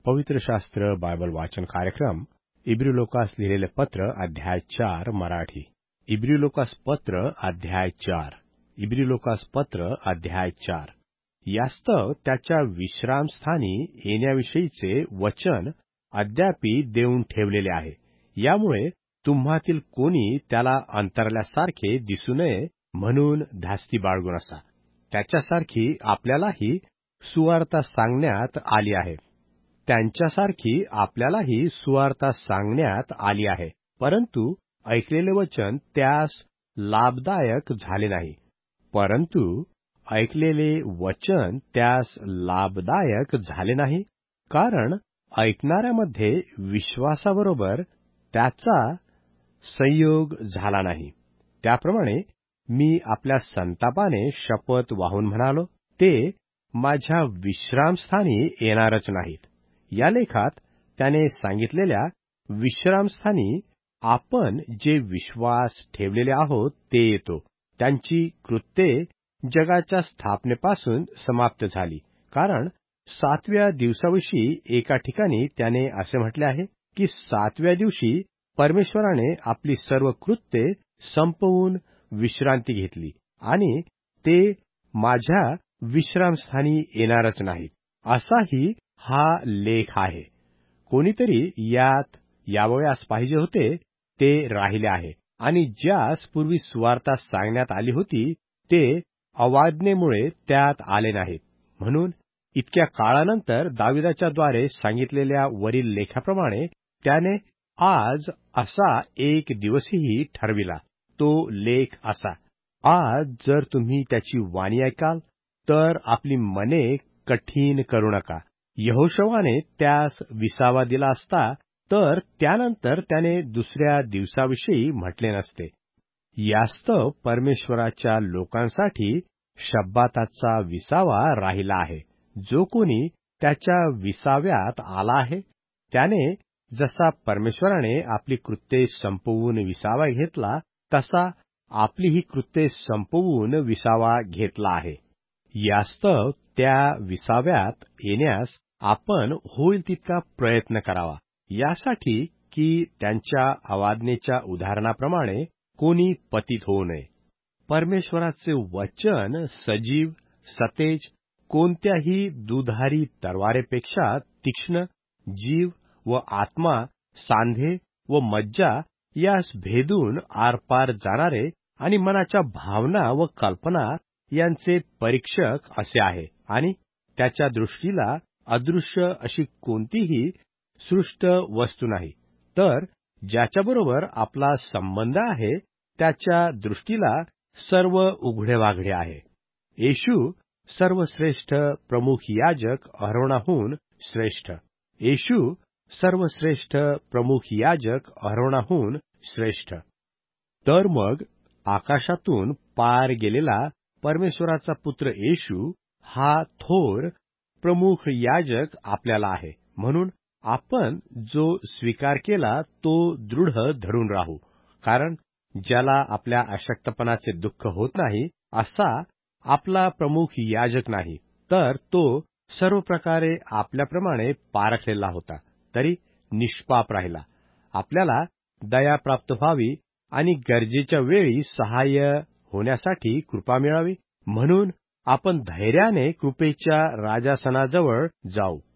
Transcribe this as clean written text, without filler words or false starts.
पवित्र शास्त्र बायबल वाचन कार्यक्रम इब्री लोकास लिहिलेले पत्र अध्याय 4 मराठी. इब्री लोकास पत्र अध्याय 4. इब्री लोकास पत्र अध्याय 4. यास्तव त्याच्या विश्रामस्थानी येण्याविषयीचे वचन अद्यापि देऊन ठेवलेले आहे. यामुळे तुम्हातील कोणी त्याला अंतरल्यासारखे दिसू नये म्हणून धास्ती बाळगून असा. त्याच्यासारखी आपल्यालाही सुवार्ता सांगण्यात आली आहे. त्यांच्यासारखी आपल्यालाही सुवार्ता सांगण्यात आली आहे. परंतु ऐकलेले वचन त्यास लाभदायक झाले नाही. परंतु ऐकलेले वचन त्यास लाभदायक झाले नाही, कारण ऐकणाऱ्यामध्ये विश्वासाबरोबर त्याचा संयोग झाला नाही. त्याप्रमाणे मी आपल्या संतापाने शपथ वाहून म्हणालो, ते माझ्या विश्रामस्थानी येणारच नाहीत. या लेखात त्याने सांगितलेल्या विश्रामस्थानी आपण जे विश्वास ठेवलेले आहोत ते येतो. त्यांची कृत्ये जगाच्या स्थापनेपासून समाप्त झाली, कारण 7व्या दिवसाविषयी एका ठिकाणी त्याने असे म्हटले आहे की 7व्या दिवशी परमेश्वराने आपली सर्व कृत्ये संपवून विश्रांती घेतली आणि ते माझ्या विश्रामस्थानी येणारच नाहीत. असाही हा लेख आहे. कोणीतरी यात यावयास पाहिजे होते ते राहिले आहे, आणि ज्यास पूर्वी सुवार्ता सांगण्यात आली होती ते अवाज्ञेमुळे त्यात आले नाहीत. म्हणून इतक्या काळानंतर दाविदाच्या द्वारे सांगितलेल्या वरील लेखाप्रमाणे त्याने आज असा एक दिवसही ठरविला. तो लेख असा: आज जर तुम्ही त्याची वाणी ऐकाल तर आपली मने कठीण करू नका. यहोशवाने त्यास विसावा दिला असता तर त्यानंतर त्याने दुसऱ्या दिवसाविषयी म्हटले नसते. यास्तव परमेश्वराच्या लोकांसाठी शब्बाताचा विसावा राहिला आहे. जो कोणी त्याच्या विसाव्यात आला आहे त्याने जसा परमेश्वराने आपली कृत्ये संपवून विसावा घेतला तसा आपलीही कृत्ये संपवून विसावा घेतला आहे. यास्तव त्या विसाव्यात येण्यास आपण होईल तितका प्रयत्न करावा, यासाठी की त्यांच्या अवाज्ञेच्या उदाहरणाप्रमाणे कोणी पतित होऊ नये. परमेश्वराचे वचन सजीव, सतेज, कोणत्याही दुधारी तलवारीपेक्षा तीक्ष्ण, जीव व आत्मा, सांधे व मज्जा यास भेदून आरपार जाणारे आणि मनाच्या भावना व कल्पना यांचे परीक्षक असे आहे. आणि त्याच्या दृष्टीला अदृश्य अशी कोणतीही सृष्ट वस्तू नाही, तर ज्याच्याबरोबर आपला संबंध आहे त्याच्या दृष्टीला सर्व उघडेवाघडे आहे. येशू सर्वश्रेष्ठ प्रमुख याजक अहरोनाहून श्रेष्ठ. येशू सर्वश्रेष्ठ प्रमुख याजक अहरोनाहून श्रेष्ठ. तर मग आकाशातून पार गेलेला परमेश्वराचा पुत्र येशू हा थोर प्रमुख याजक आपल्याला आहे. म्हणून आपण जो स्वीकार केला तो दृढ धरून राहू. कारण ज्याला आपल्या अशक्तपणाचे दुःख होत नाही असा आपला प्रमुख याजक नाही, तर तो सर्व प्रकारे आपल्याप्रमाणे पारखलेला होता, तरी निष्पाप राहिला. आपल्याला दया प्राप्त व्हावी आणि गरजेच्या वेळी सहाय्य होण्यासाठी कृपा मिळावी, म्हणून आपण धैर्याने कृपेच्या राजासनाजवळ जाऊ.